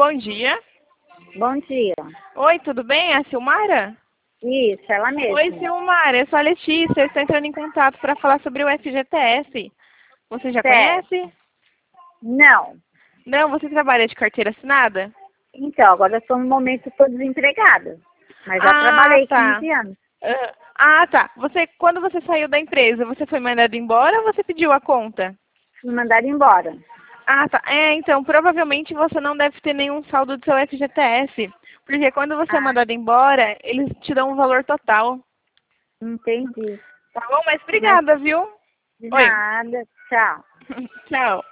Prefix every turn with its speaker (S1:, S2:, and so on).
S1: Bom dia.
S2: Bom dia.
S1: Oi, tudo bem? É a Silmara?
S2: Isso, ela mesma.
S1: Oi, Silmara. Eu sou a Letícia. Eu estou entrando em contato para falar sobre o FGTS. Você já
S2: Certo.
S1: conhece?
S2: Não.
S1: Não, você trabalha de carteira assinada?
S2: Então, agora eu estou no momento, estou desempregada. Mas já trabalhei
S1: Tá.
S2: 15 anos.
S1: Tá. Quando você saiu da empresa, você foi mandado embora ou você pediu a conta?
S2: Fui mandada embora.
S1: Tá. Então, provavelmente você não deve ter nenhum saldo do seu FGTS. Porque quando você é
S2: Ah,
S1: mandado embora, eles te dão um valor total.
S2: entendi.
S1: Tá bom? Mas
S2: Mas
S1: obrigada, viu?
S2: de
S1: Oi.
S2: nada. Tchau.
S1: Tchau.